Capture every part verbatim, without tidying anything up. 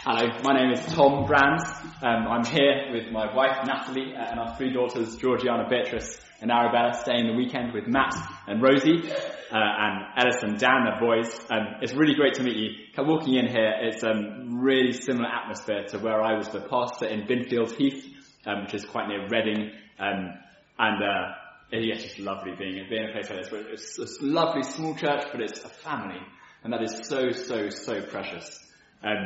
Hello, my name is Tom Brands. Um, I'm here with my wife Natalie uh, and our three daughters Georgiana, Beatrice and Arabella, staying the weekend with Matt and Rosie uh, and Ellis and Dan, their boys. Um, it's really great to meet you. Walking in here, it's a um, really similar atmosphere to where I was the pastor in Binfield Heath, um, which is quite near Reading, um, and uh, yeah, it's just lovely being, being in a place like this. Where it's a lovely small church, but it's a family, and that is so, so, so precious. Um,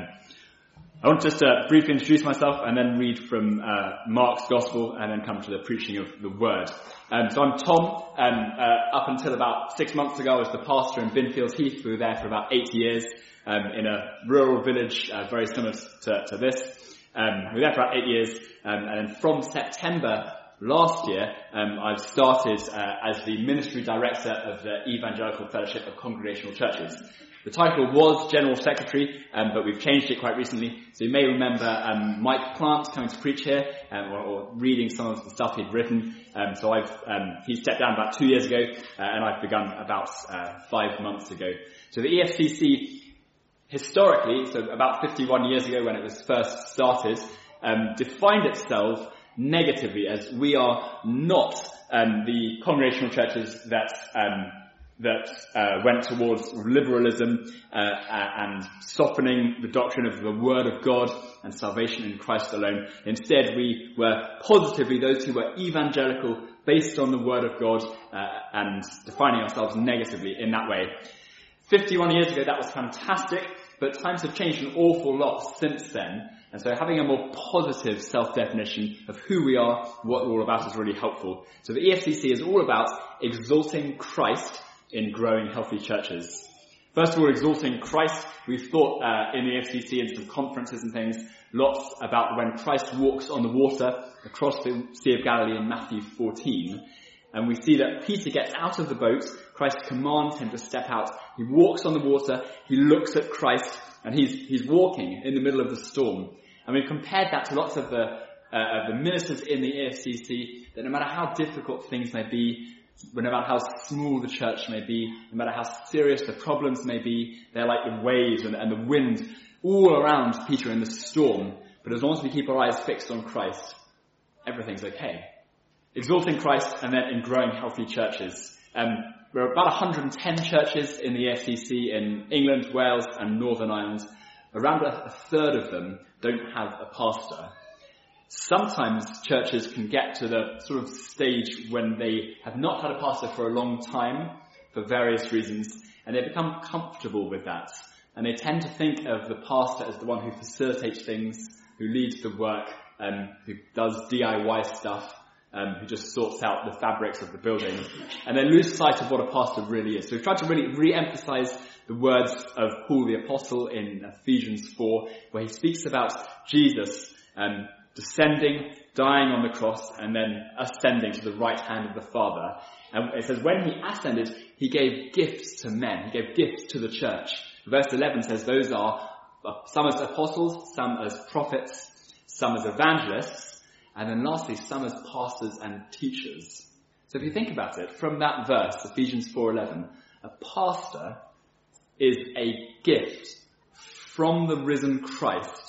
I want just to briefly introduce myself and then read from uh, Mark's Gospel and then come to the preaching of the Word. Um, so I'm Tom. Um, uh, up until about six months ago, I was the pastor in Binfield Heath. We were there for about eight years um, in a rural village uh, very similar to, to this. Um, we were there for about eight years, um, and then from September last year, um, I've started uh, as the ministry director of the Evangelical Fellowship of Congregational Churches. The title was General Secretary, um, but we've changed it quite recently. So you may remember um, Mike Plant coming to preach here, um, or, or reading some of the stuff he'd written. Um, so I've um, he stepped down about two years ago, uh, and I've begun about uh, five months ago. So the E F C C, historically, so about fifty-one years ago when it was first started, um, defined itself negatively as we are not um, the congregational churches that um, that uh, went towards liberalism uh, and softening the doctrine of the Word of God and salvation in Christ alone. Instead, we were positively those who were evangelical, based on the Word of God, uh, and defining ourselves negatively in that way. fifty-one years ago, that was fantastic, but times have changed an awful lot since then. And so having a more positive self-definition of who we are, what we're all about, is really helpful. So the E F C C is all about exalting Christ in growing healthy churches. First of all, exalting Christ. We've thought uh, in the E F C C and some conferences and things lots about when Christ walks on the water across the Sea of Galilee in Matthew fourteen. And we see that Peter gets out of the boat. Christ commands him to step out. He walks on the water. He looks at Christ, and he's he's walking in the middle of the storm. And we've compared that to lots of the uh, the ministers in the E F C C, that no matter how difficult things may be, no matter how small the church may be, no matter how serious the problems may be, they're like the waves and, and the wind all around Peter in the storm. But as long as we keep our eyes fixed on Christ, everything's okay. Exalting Christ and then in growing healthy churches. Um, there are about one hundred ten churches in the E F C C in England, Wales and Northern Ireland. Around a, a third of them don't have a pastor. Sometimes churches can get to the sort of stage when they have not had a pastor for a long time for various reasons, and they become comfortable with that. And they tend to think of the pastor as the one who facilitates things, who leads the work, um, who does D I Y stuff, um, who just sorts out the fabrics of the building. And they lose sight of what a pastor really is. So we've tried to really re-emphasize the words of Paul the Apostle in Ephesians four, where he speaks about Jesus um, descending, dying on the cross, and then ascending to the right hand of the Father. And it says, when he ascended, he gave gifts to men. He gave gifts to the church. Verse eleven says those are some as apostles, some as prophets, some as evangelists, and then lastly, some as pastors and teachers. So if you think about it, from that verse, Ephesians four eleven, a pastor is a gift from the risen Christ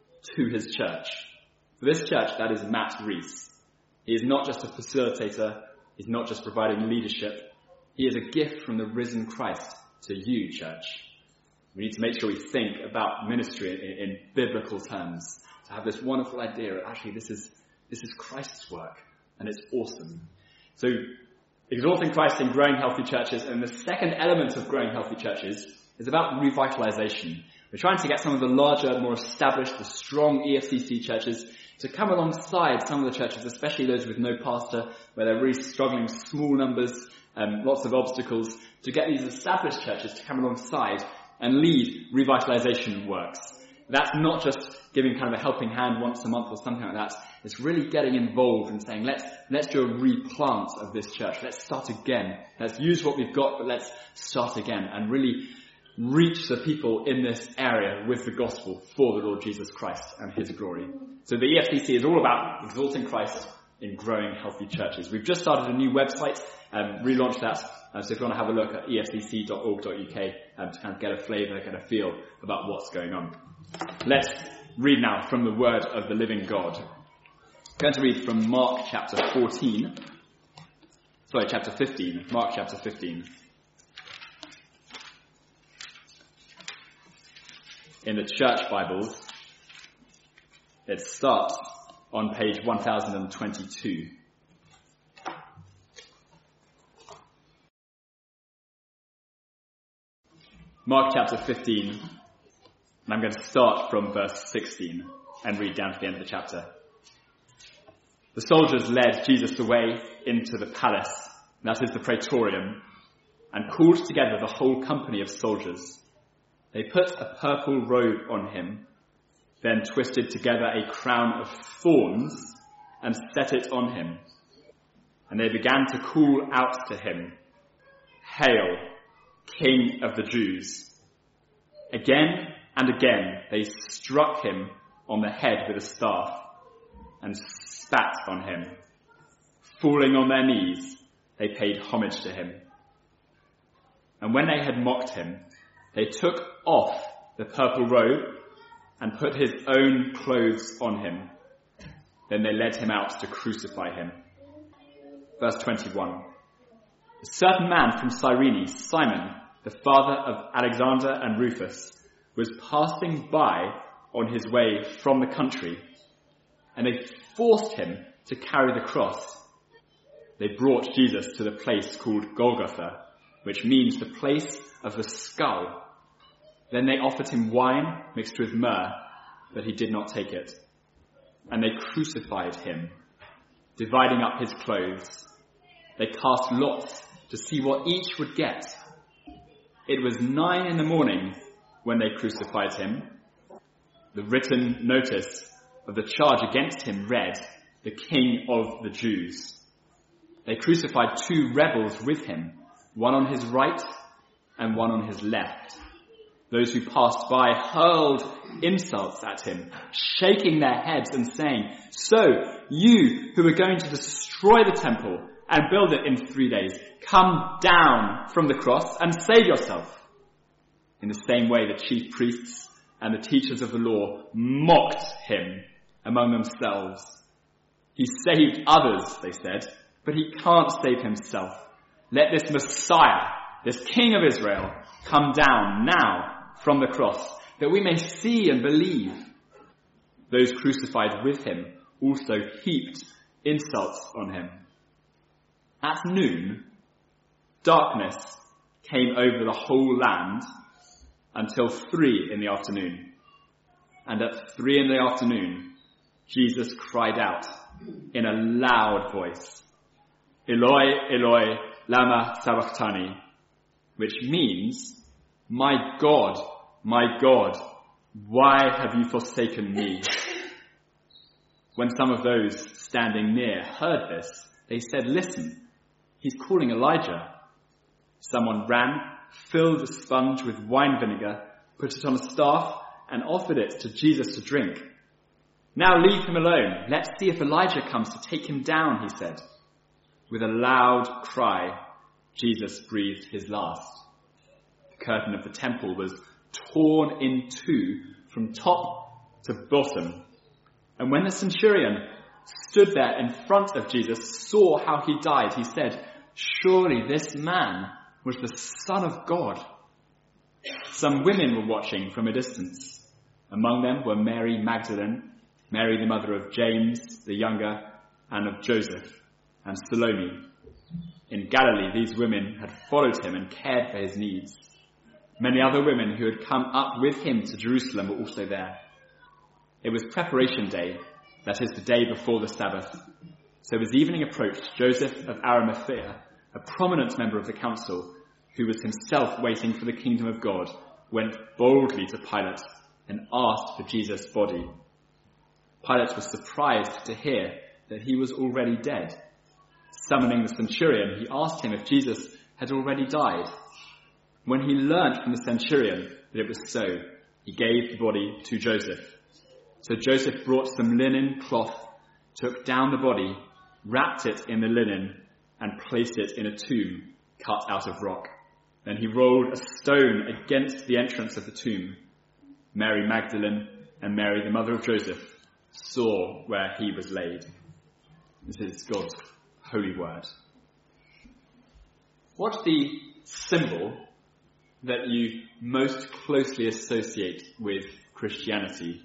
to his church. For this church, that is Matt Rees. He is not just a facilitator. He's not just providing leadership. He is a gift from the risen Christ to you, church. We need to make sure we think about ministry in, in biblical terms. To have this wonderful idea that actually this is this is Christ's work, and it's awesome. So, exalting Christ and growing healthy churches. And the second element of growing healthy churches is about revitalization. We're trying to get some of the larger, more established, the strong E F C C churches to come alongside some of the churches, especially those with no pastor, where they're really struggling with small numbers, um, lots of obstacles, to get these established churches to come alongside and lead revitalization works. That's not just giving kind of a helping hand once a month or something like that. It's really getting involved and saying, let's let's do a replant of this church. Let's start again. Let's use what we've got, but let's start again and really reach the people in this area with the gospel for the Lord Jesus Christ and his glory. So the E F C C is all about exalting Christ in growing healthy churches. We've just started a new website, um, relaunched that. Uh, so if you want to have a look at e f c c dot org dot u k um, to kind of get a flavour, get a feel about what's going on. Let's read now from the word of the living God. I'm going to read from Mark chapter fourteen. Sorry, chapter fifteen. Mark chapter fifteen. In the church Bibles, it starts on page one thousand twenty-two. Mark chapter fifteen, and I'm going to start from verse sixteen and read down to the end of the chapter. The soldiers led Jesus away into the palace, that is the praetorium, and called together the whole company of soldiers. They put a purple robe on him, then twisted together a crown of thorns and set it on him. And they began to call out to him, "Hail, King of the Jews." Again and again they struck him on the head with a staff and spat on him. Falling on their knees, they paid homage to him. And when they had mocked him, they took off the purple robe and put his own clothes on him. Then they led him out to crucify him. Verse twenty-one. A certain man from Cyrene, Simon, the father of Alexander and Rufus, was passing by on his way from the country, and they forced him to carry the cross. They brought Jesus to the place called Golgotha, which means the place of the skull. Then they offered him wine mixed with myrrh, but he did not take it. And they crucified him, dividing up his clothes. They cast lots to see what each would get. It was nine in the morning when they crucified him. The written notice of the charge against him read, "The King of the Jews." They crucified two rebels with him, one on his right and one on his left. Those who passed by hurled insults at him, shaking their heads and saying, "So, you who are going to destroy the temple and build it in three days, come down from the cross and save yourself." In the same way, the chief priests and the teachers of the law mocked him among themselves. "He saved others," they said, "but he can't save himself. Let this Messiah, this King of Israel, come down now from the cross, that we may see and believe." Those crucified with him also heaped insults on him. At noon, darkness came over the whole land until three in the afternoon. And at three in the afternoon, Jesus cried out in a loud voice, "Eloi, Eloi, lama sabachthani," which means, "My God, my God, why have you forsaken me?" When some of those standing near heard this, they said, "Listen, he's calling Elijah." Someone ran, filled a sponge with wine vinegar, put it on a staff, and offered it to Jesus to drink. "Now leave him alone. Let's see if Elijah comes to take him down," he said. With a loud cry, Jesus breathed his last. The curtain of the temple was torn in two from top to bottom. And when the centurion stood there in front of Jesus, saw how he died, he said, "Surely this man was the Son of God." Some women were watching from a distance. Among them were Mary Magdalene, Mary the mother of James the younger, and of Joseph, and Salome. In Galilee, these women had followed him and cared for his needs. Many other women who had come up with him to Jerusalem were also there. It was preparation day, that is the day before the Sabbath. So as evening approached, Joseph of Arimathea, a prominent member of the council, who was himself waiting for the kingdom of God, went boldly to Pilate and asked for Jesus' body. Pilate was surprised to hear that he was already dead. Summoning the centurion, he asked him if Jesus had already died. When he learnt from the centurion that it was so, he gave the body to Joseph. So Joseph brought some linen cloth, took down the body, wrapped it in the linen, and placed it in a tomb cut out of rock. Then he rolled a stone against the entrance of the tomb. Mary Magdalene, and Mary, the mother of Joseph, saw where he was laid. This is God's holy word. What's the symbol that you most closely associate with Christianity?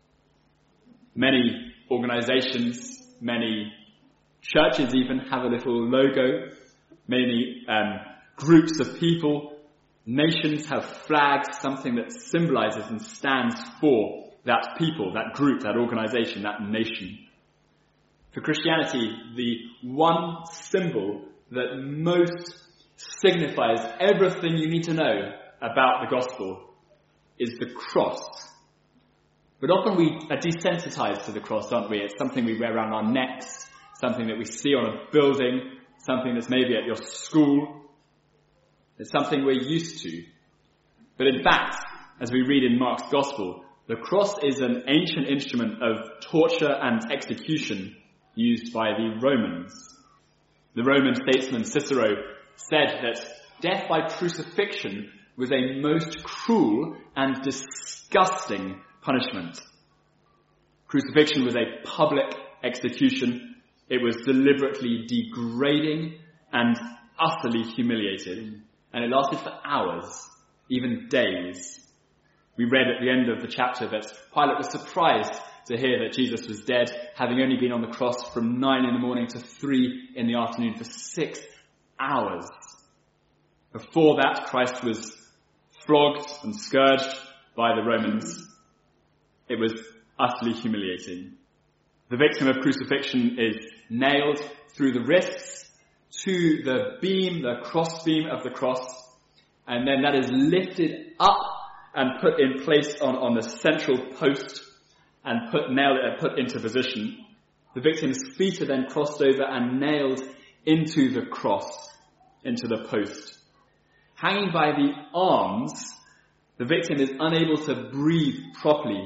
Many organizations, many churches even have a little logo. Many um, groups of people, nations have flags, something that symbolizes and stands for that people, that group, that organization, that nation. For Christianity, the one symbol that most signifies everything you need to know about the gospel is the cross. But often we are desensitized to the cross, aren't we? It's something we wear around our necks, something that we see on a building, something that's maybe at your school. It's something we're used to. But in fact, as we read in Mark's gospel, the cross is an ancient instrument of torture and execution used by the Romans. The Roman statesman Cicero said that death by crucifixion was a most cruel and disgusting punishment. Crucifixion was a public execution. It was deliberately degrading and utterly humiliating. And it lasted for hours, even days. We read at the end of the chapter that Pilate was surprised to hear that Jesus was dead, having only been on the cross from nine in the morning to three in the afternoon for six hours. Before that, Christ was flogged and scourged by the Romans. It was utterly humiliating. The victim of crucifixion is nailed through the wrists to the beam, the cross beam of the cross, and then that is lifted up and put in place on, on the central post and put nailed uh, put into position. The victim's feet are then crossed over and nailed into the cross, into the post. Hanging by the arms, the victim is unable to breathe properly.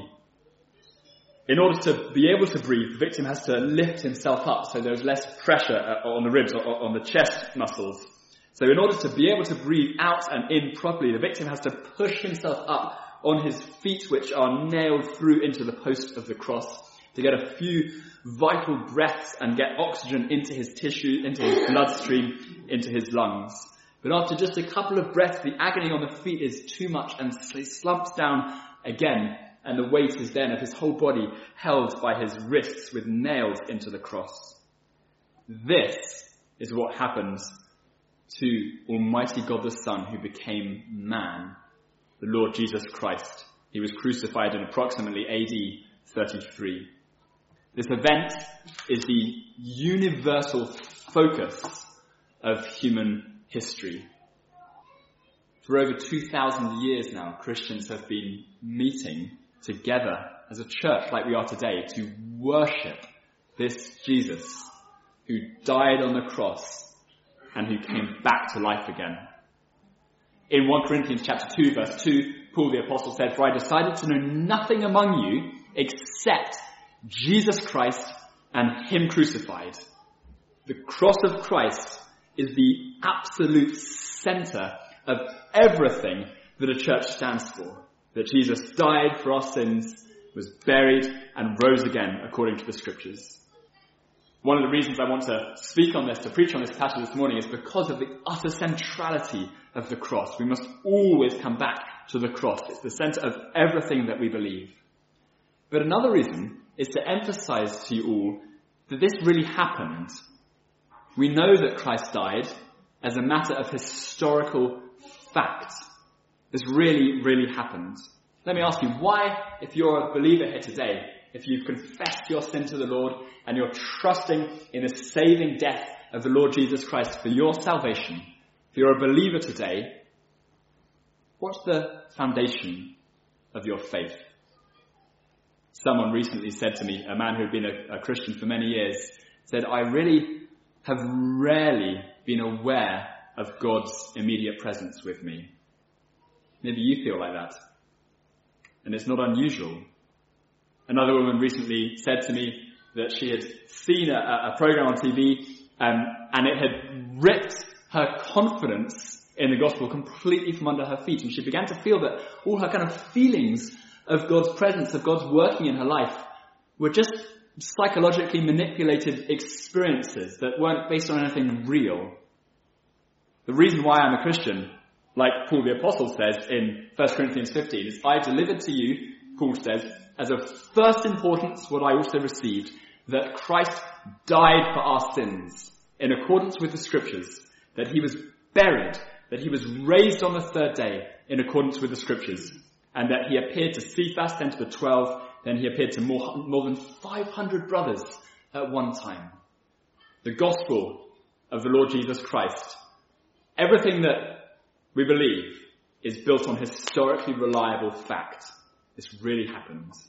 In order to be able to breathe, the victim has to lift himself up so there's less pressure on the ribs, or on the chest muscles. So in order to be able to breathe out and in properly, the victim has to push himself up on his feet, which are nailed through into the post of the cross, to get a few vital breaths and get oxygen into his tissue, into his bloodstream, into his lungs. But after just a couple of breaths, the agony on the feet is too much, and he slumps down again, and the weight is then of his whole body held by his wrists with nails into the cross. This is what happens to Almighty God the Son, who became man, the Lord Jesus Christ. He was crucified in approximately A D thirty-three. This event is the universal focus of human history. For over two thousand years now, Christians have been meeting together as a church like we are today to worship this Jesus who died on the cross and who came back to life again. In First Corinthians chapter two, verse two, Paul the Apostle said, "For I decided to know nothing among you except Jesus Christ and Him crucified." The cross of Christ is the absolute center of everything that a church stands for. That Jesus died for our sins, was buried, and rose again according to the Scriptures. One of the reasons I want to speak on this, to preach on this passage this morning, is because of the utter centrality of the cross. We must always come back to the cross. It's the center of everything that we believe. But another reason is to emphasize to you all that this really happened. We know that Christ died as a matter of historical fact. This really, really happened. Let me ask you, why, if you're a believer here today, if you've confessed your sin to the Lord and you're trusting in the saving death of the Lord Jesus Christ for your salvation, if you're a believer today, what's the foundation of your faith? Someone recently said to me, a man who had been a, a Christian for many years, said, "I really have rarely been aware of God's immediate presence with me." Maybe you feel like that. And it's not unusual. Another woman recently said to me that she had seen a, a program on T V um, and it had ripped her confidence in the gospel completely from under her feet. And she began to feel that all her kind of feelings of God's presence, of God's working in her life, were just psychologically manipulated experiences that weren't based on anything real. The reason why I'm a Christian, like Paul the Apostle says in First Corinthians fifteen, is I delivered to you, Paul says, as of first importance what I also received, that Christ died for our sins in accordance with the scriptures, that he was buried, that he was raised on the third day in accordance with the scriptures, and that he appeared to Cephas, then to the twelve, then he appeared to more, more than five hundred brothers at one time. The gospel of the Lord Jesus Christ, everything that we believe is built on historically reliable fact. This really happens.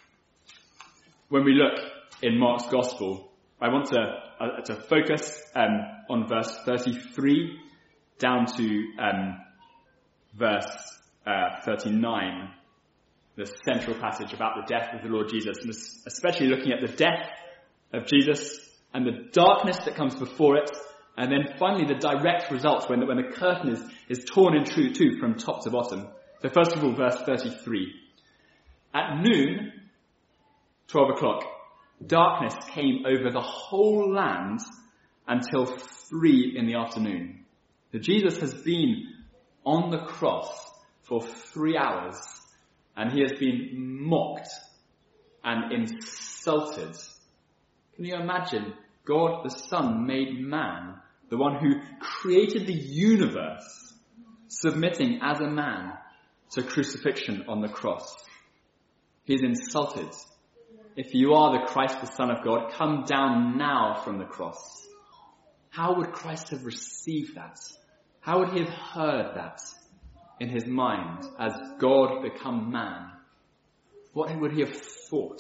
When we look in Mark's gospel, I want to uh, to focus um, on verse thirty-three down to um, verse uh, thirty-nine, the central passage about the death of the Lord Jesus, and especially looking at the death of Jesus and the darkness that comes before it, and then finally the direct results when the, when the curtain is, is torn in two, two from top to bottom. So first of all, verse thirty-three. At noon, twelve o'clock, darkness came over the whole land until three in the afternoon. So Jesus has been on the cross for three hours and he has been mocked and insulted. Can you imagine God the Son made man, the one who created the universe, submitting as a man to crucifixion on the cross? He is insulted. If you are the Christ, the Son of God, come down now from the cross. How would Christ have received that? How would he have heard that in his mind as God become man? What would he have thought?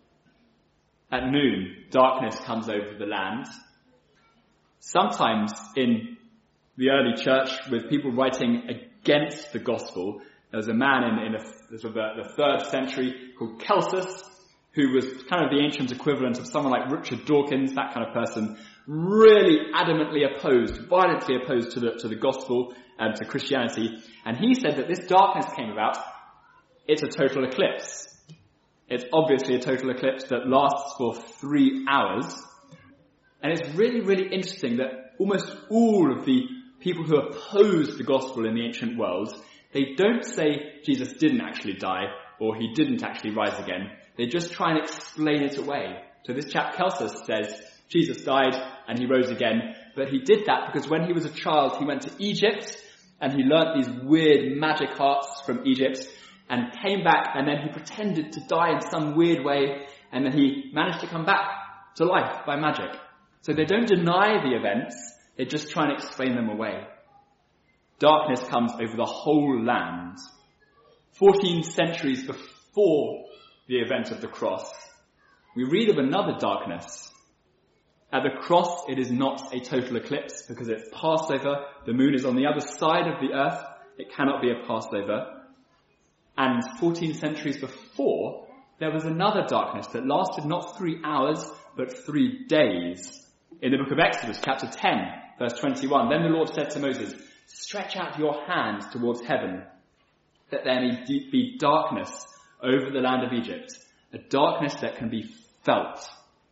At noon, darkness comes over the land. Sometimes in the early church, with people writing against the gospel, there was a man in, in a, sort of the, the third century called Celsus, who was kind of the ancient equivalent of someone like Richard Dawkins, that kind of person, really adamantly opposed, violently opposed to the, to the gospel and to Christianity. And he said that this darkness came about, it's a total eclipse. It's obviously a total eclipse that lasts for three hours. And it's really, really interesting that almost all of the people who oppose the gospel in the ancient world, they don't say Jesus didn't actually die or he didn't actually rise again. They just try and explain it away. So this chap Celsus says Jesus died and he rose again, but he did that because when he was a child he went to Egypt and he learnt these weird magic arts from Egypt and came back and then he pretended to die in some weird way and then he managed to come back to life by magic. So they don't deny the events, they just try and explain them away. Darkness comes over the whole land. Fourteen centuries before the event of the cross, we read of another darkness. At the cross, it is not a total eclipse because it's Passover. The moon is on the other side of the earth. It cannot be a Passover. And fourteen centuries before, there was another darkness that lasted not three hours, but three days. In the book of Exodus, chapter ten, verse twenty-one, then the Lord said to Moses, stretch out your hand towards heaven, that there may be darkness over the land of Egypt, a darkness that can be felt.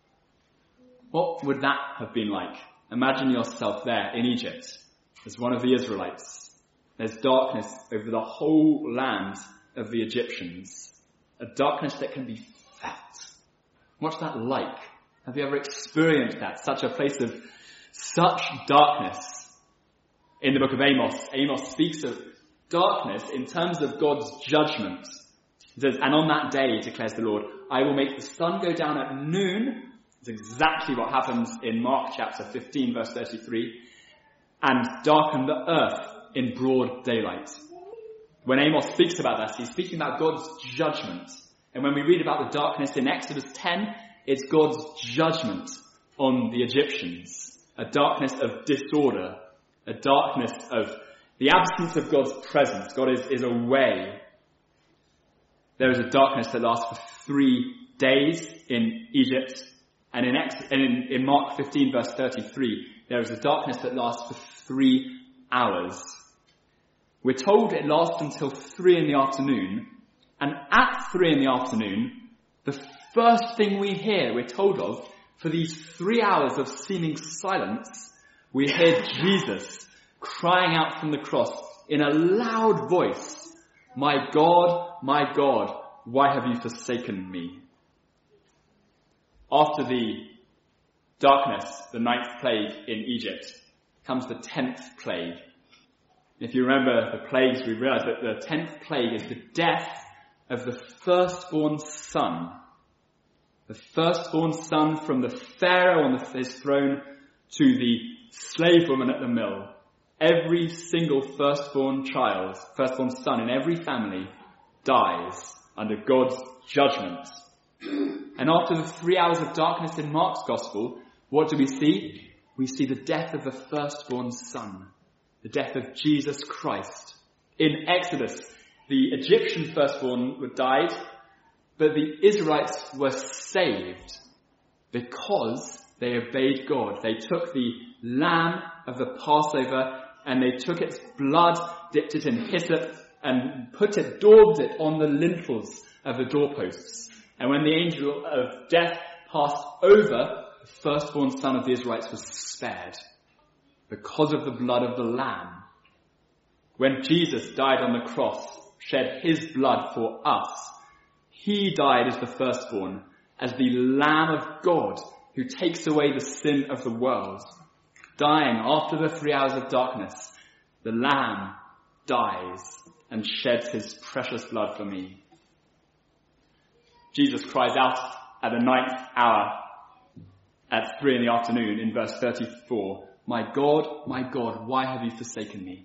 What would that have been like? Imagine yourself there in Egypt as one of the Israelites. There's darkness over the whole land of the Egyptians, a darkness that can be felt. What's that like? Have you ever experienced that? Such a place of such darkness. In the book of Amos, Amos speaks of darkness in terms of God's judgment. It says, and on that day, declares the Lord, I will make the sun go down at noon. It's exactly what happens in Mark chapter fifteen, verse thirty-three. And darken the earth in broad daylight. When Amos speaks about that, he's speaking about God's judgment. And when we read about the darkness in Exodus ten, it's God's judgment on the Egyptians. A darkness of disorder. A darkness of the absence of God's presence. God is, is away. There is a darkness that lasts for three days in Egypt. And in, Ex- and in, in Mark fifteen, verse thirty-three, there is a darkness that lasts for three hours. We're told it lasts until three in the afternoon. And at three in the afternoon, the first thing we hear, we're told of, for these three hours of seeming silence, we hear Jesus crying out from the cross in a loud voice, "My God, my God, why have you forsaken me?" After the darkness, the ninth plague in Egypt, comes the tenth plague. If you remember the plagues, we realize that the tenth plague is the death of the firstborn son. The firstborn son from the Pharaoh on his throne to the slave woman at the mill. Every single firstborn child, firstborn son in every family dies under God's judgment. And after the three hours of darkness in Mark's gospel, what do we see? We see the death of the firstborn son, the death of Jesus Christ. In Exodus, the Egyptian firstborn died, but the Israelites were saved because they obeyed God. They took the lamb of the Passover and they took its blood, dipped it in hyssop, and put it, daubed it on the lintels of the doorposts. And when the angel of death passed over, the firstborn son of the Israelites was spared because of the blood of the lamb. When Jesus died on the cross, shed his blood for us, he died as the firstborn, as the Lamb of God who takes away the sin of the world. Dying after the three hours of darkness, the Lamb dies and sheds his precious blood for me. Jesus cries out at the ninth hour at three in the afternoon in verse thirty-four, "My God, my God, why have you forsaken me?"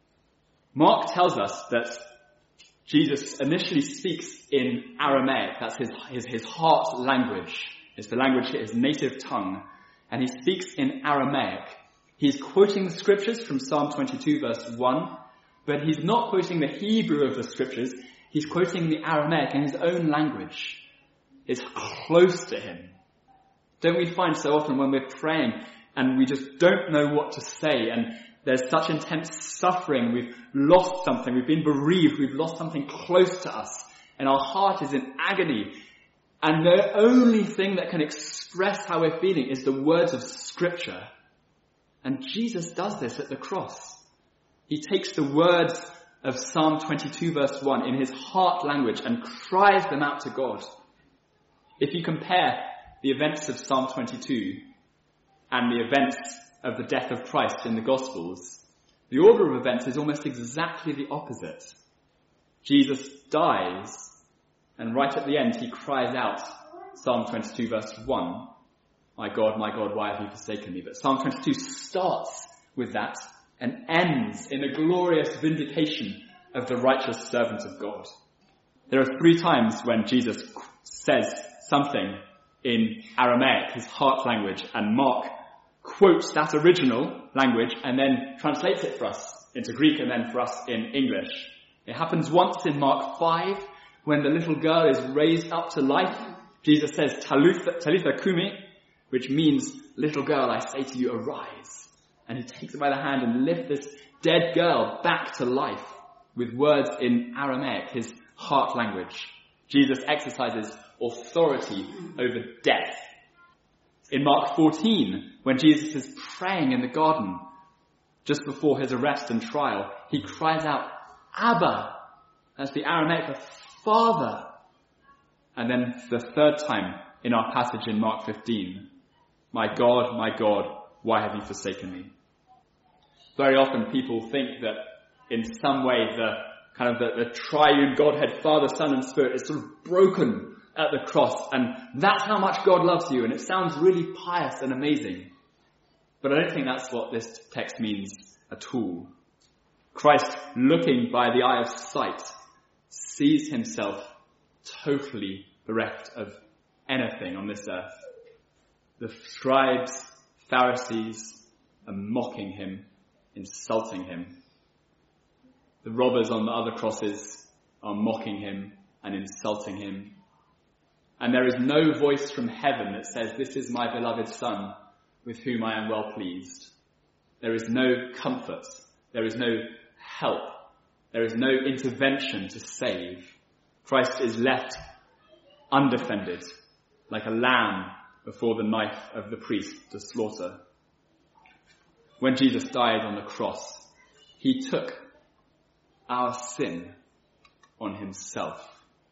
Mark tells us that Jesus initially speaks in Aramaic. That's his, his, his heart language. It's the language, his native tongue. And he speaks in Aramaic. He's quoting the scriptures from Psalm twenty-two verse one, but he's not quoting the Hebrew of the scriptures. He's quoting the Aramaic in his own language. It's close to him. Don't we find so often when we're praying and we just don't know what to say, and there's such intense suffering, we've lost something, we've been bereaved, we've lost something close to us, and our heart is in agony. And the only thing that can express how we're feeling is the words of Scripture. And Jesus does this at the cross. He takes the words of Psalm twenty-two verse one in his heart language and cries them out to God. If you compare the events of Psalm twenty-two and the events of the death of Christ in the Gospels, the order of events is almost exactly the opposite. Jesus dies, and right at the end he cries out, Psalm twenty-two verse one, "My God, my God, why have you forsaken me?" But Psalm twenty-two starts with that and ends in a glorious vindication of the righteous servant of God. There are three times when Jesus says something in Aramaic, his heart language, and Mark quotes that original language and then translates it for us into Greek and then for us in English. It happens once in Mark five when the little girl is raised up to life. Jesus says, Talitha, Talitha Kumi, which means, "Little girl, I say to you, arise." And he takes her by the hand and lifts this dead girl back to life with words in Aramaic, his heart language. Jesus exercises authority over death. In Mark fourteen, when Jesus is praying in the garden, just before his arrest and trial, he cries out, "Abba." That's the Aramaic for Father. And then the third time in our passage in Mark fifteen, "My God, my God, why have you forsaken me?" Very often people think that in some way the kind of the, the triune Godhead, Father, Son and Spirit is sort of broken at the cross, and that's how much God loves you, and it sounds really pious and amazing. But I don't think that's what this text means at all. Christ, looking by the eye of sight, sees himself totally bereft of anything on this earth. The scribes, Pharisees are mocking him, insulting him. The robbers on the other crosses are mocking him and insulting him. And there is no voice from heaven that says, "This is my beloved Son, with whom I am well pleased." There is no comfort. There is no help. There is no intervention to save. Christ is left undefended, like a lamb before the knife of the priest to slaughter. When Jesus died on the cross, he took our sin on himself.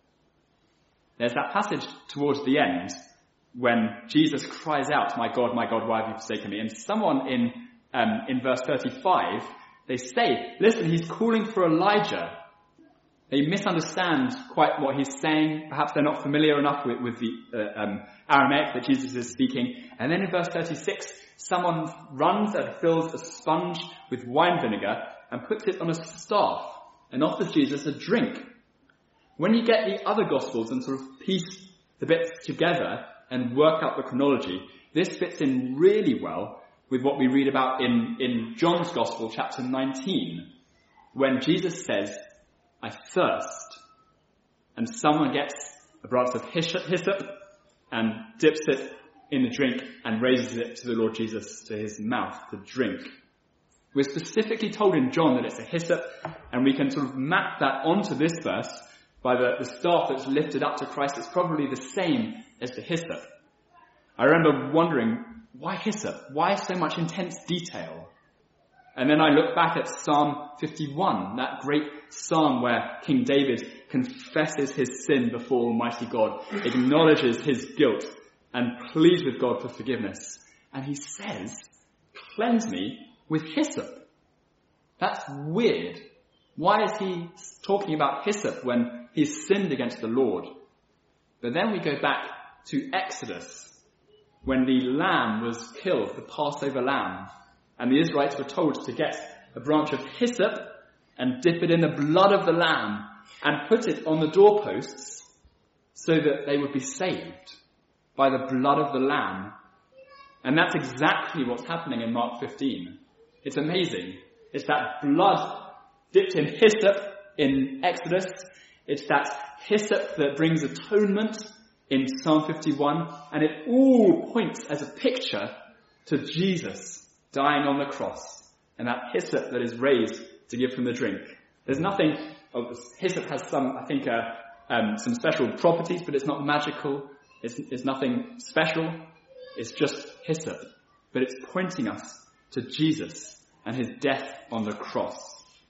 There's that passage towards the end when Jesus cries out, "My God, my God, why have you forsaken me?" And someone in um, in verse thirty-five, they say, listen, he's calling for Elijah. They misunderstand quite what he's saying. Perhaps they're not familiar enough with, with the uh, um, Aramaic that Jesus is speaking. And then in verse thirty-six, someone runs and fills a sponge with wine vinegar and puts it on a staff and offers Jesus a drink. When you get the other Gospels and sort of piece the bits together and work out the chronology, this fits in really well with what we read about in, in John's Gospel, chapter nineteen, when Jesus says, "I thirst." And someone gets a branch of hyssop and dips it in the drink and raises it to the Lord Jesus to his mouth to drink. We're specifically told in John that it's a hyssop, and we can sort of map that onto this verse by the, the staff that's lifted up to Christ. It's probably the same as the hyssop. I remember wondering, why hyssop? Why so much intense detail? And then I look back at Psalm fifty-one, that great psalm where King David confesses his sin before Almighty God, acknowledges his guilt, and pleads with God for forgiveness. And he says, "Cleanse me with hyssop." That's weird. Why is he talking about hyssop when he's sinned against the Lord? But then we go back to Exodus, when the lamb was killed, the Passover lamb, and the Israelites were told to get a branch of hyssop and dip it in the blood of the lamb and put it on the doorposts so that they would be saved by the blood of the lamb. And that's exactly what's happening in Mark fifteen. It's amazing. It's that blood dipped in hyssop in Exodus. It's that hyssop that brings atonement in Psalm fifty-one. And it all points as a picture to Jesus dying on the cross and that hyssop that is raised to give him the drink. There's nothing, oh, hyssop has some, I think, uh, um, some special properties, but it's not magical. It's, it's nothing special. It's just hyssop. But it's pointing us to Jesus and his death on the cross.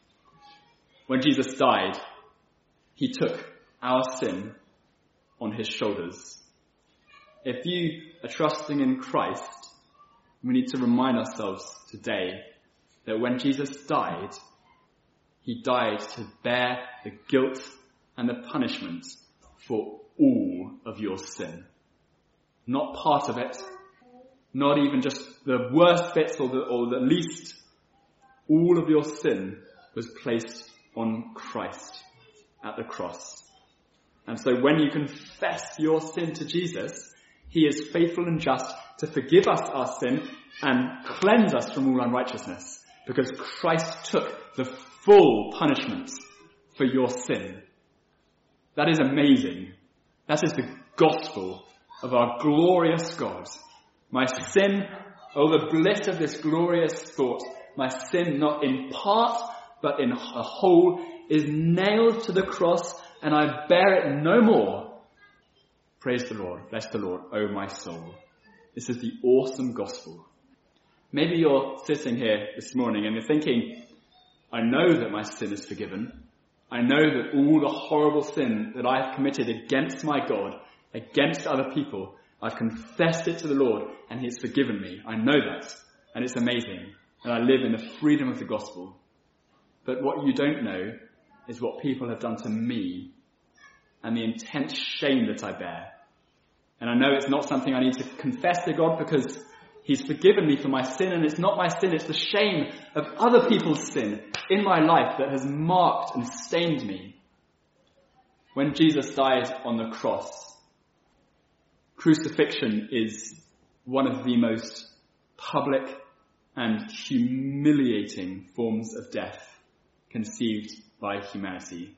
When Jesus died, he took our sin on his shoulders. If you are trusting in Christ, we need to remind ourselves today that when Jesus died, he died to bear the guilt and the punishment for all of your sin. Not part of it, not even just the worst bits or the, or the least. All of your sin was placed on Christ at the cross. And so when you confess your sin to Jesus, he is faithful and just to forgive us our sin and cleanse us from all unrighteousness, because Christ took the full punishment for your sin. That is amazing. That is the gospel of our glorious God. My sin, oh the bliss of this glorious thought, my sin not in part but in a whole is nailed to the cross, and I bear it no more. Praise the Lord. Bless the Lord, O my soul. This is the awesome gospel. Maybe you're sitting here this morning and you're thinking, I know that my sin is forgiven. I know that all the horrible sin that I have committed against my God, against other people, I've confessed it to the Lord and he's forgiven me. I know that. And it's amazing. And I live in the freedom of the gospel. But what you don't know is what people have done to me and the intense shame that I bear. And I know it's not something I need to confess to God because he's forgiven me for my sin, and it's not my sin, it's the shame of other people's sin in my life that has marked and stained me. When Jesus died on the cross, crucifixion is one of the most public and humiliating forms of death conceived by humanity.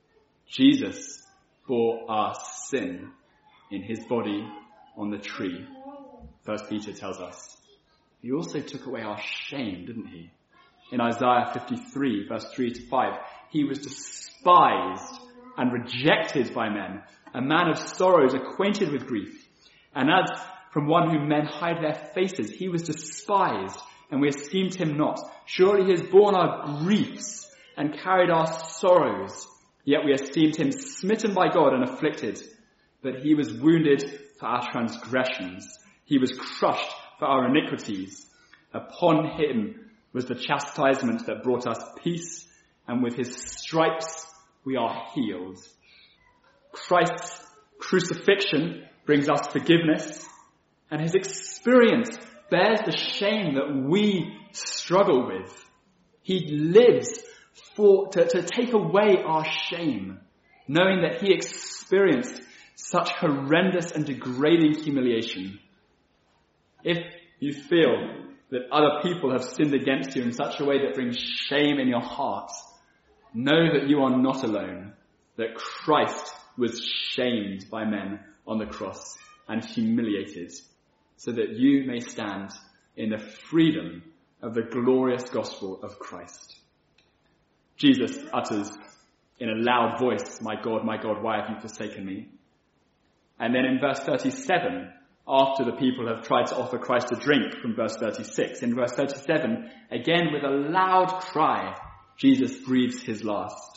Jesus bore our sin in his body on the tree. First Peter tells us. He also took away our shame, didn't he? In Isaiah fifty-three, verse three to five, he was despised and rejected by men, a man of sorrows, acquainted with grief. And as from one whom men hide their faces, he was despised, and we esteemed him not. Surely he has borne our griefs and carried our sorrows, yet we esteemed him smitten by God and afflicted. But he was wounded for our transgressions. He was crushed for our iniquities. Upon him was the chastisement that brought us peace, and with his stripes we are healed. Christ's crucifixion brings us forgiveness, and his experience bears the shame that we struggle with. He lives for to, to take away our shame, knowing that he experienced such horrendous and degrading humiliation. If you feel that other people have sinned against you in such a way that brings shame in your heart, know that you are not alone, that Christ was shamed by men on the cross and humiliated, so that you may stand in the freedom of the glorious gospel of Christ. Jesus utters in a loud voice, "My God, my God, why have you forsaken me?" And then in verse thirty-seven, after the people have tried to offer Christ a drink from verse thirty-six, in verse thirty-seven, again with a loud cry, Jesus breathes his last.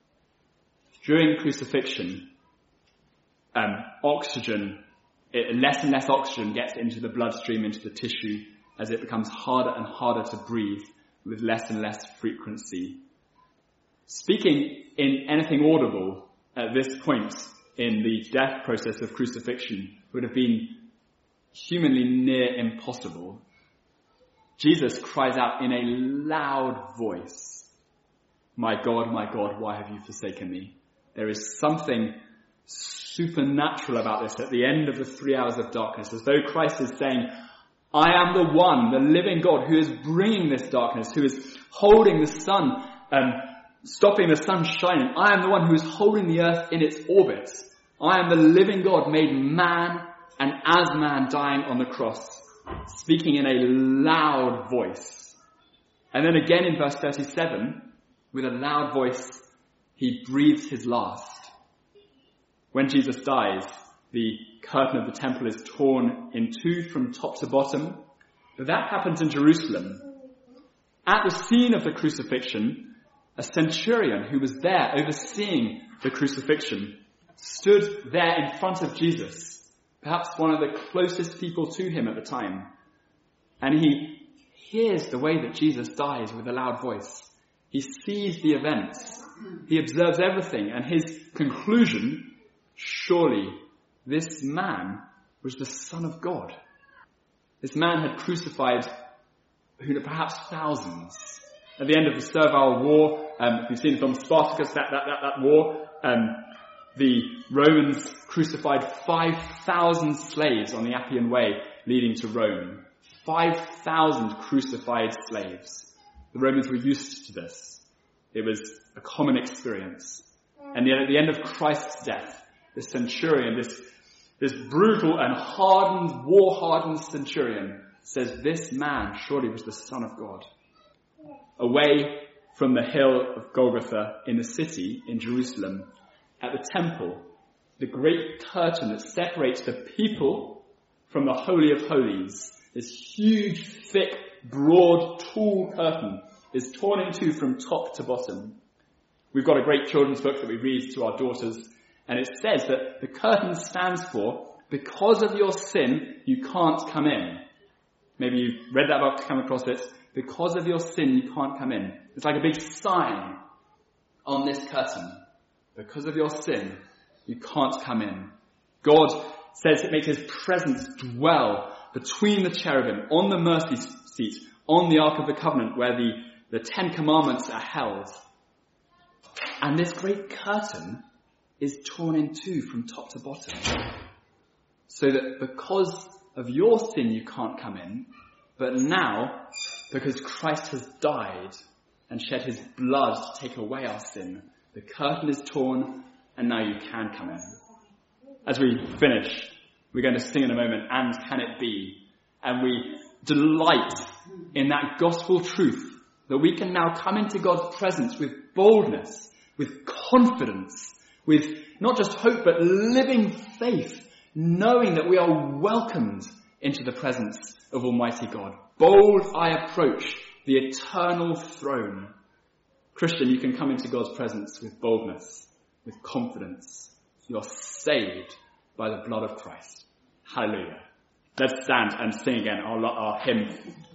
During crucifixion, um, oxygen, it, less and less oxygen gets into the bloodstream, into the tissue, as it becomes harder and harder to breathe with less and less frequency. Speaking in anything audible at this point in the death process of crucifixion would have been humanly near impossible. Jesus cries out in a loud voice, "My God, my God, why have you forsaken me?" There is something supernatural about this at the end of the three hours of darkness, as though Christ is saying, I am the one, the living God, who is bringing this darkness, who is holding the sun, um, stopping the sun shining. I am the one who is holding the earth in its orbit. I am the living God made man and as man dying on the cross, speaking in a loud voice. And then again in verse thirty-seven, with a loud voice, he breathes his last. When Jesus dies, the curtain of the temple is torn in two from top to bottom. But that happens in Jerusalem. At the scene of the crucifixion, a centurion who was there overseeing the crucifixion stood there in front of Jesus, perhaps one of the closest people to him at the time. And he hears the way that Jesus dies with a loud voice. He sees the events. He observes everything, and his conclusion, surely this man was the Son of God. This man had crucified who perhaps thousands. At the end of the Servile War, um, we've seen from Spartacus, that, that, that, that war, um, the Romans crucified five thousand slaves on the Appian Way leading to Rome. five thousand crucified slaves. The Romans were used to this. It was a common experience. And yet at the end of Christ's death, this centurion, this, this brutal and hardened, war-hardened centurion says, this man surely was the Son of God. Away from the hill of Golgotha in the city, in Jerusalem, at the temple, the great curtain that separates the people from the Holy of Holies, this huge, thick, broad, tall curtain is torn in two from top to bottom. We've got a great children's book that we read to our daughters, and it says that the curtain stands for, because of your sin, you can't come in. Maybe you've read that book, come across it. Because of your sin, you can't come in. It's like a big sign on this curtain. Because of your sin, you can't come in. God says it makes his presence dwell between the cherubim, on the mercy seat, on the Ark of the Covenant, where the, the Ten Commandments are held. And this great curtain is torn in two from top to bottom. So that because of your sin, you can't come in. But now, because Christ has died and shed his blood to take away our sin, the curtain is torn and now you can come in. As we finish, we're going to sing in a moment, And Can It Be? And we delight in that gospel truth that we can now come into God's presence with boldness, with confidence, with not just hope, but living faith, knowing that we are welcomed into the presence of Almighty God. Bold I approach the eternal throne. Christian, you can come into God's presence with boldness, with confidence. You are saved by the blood of Christ. Hallelujah. Let's stand and sing again our, our hymn.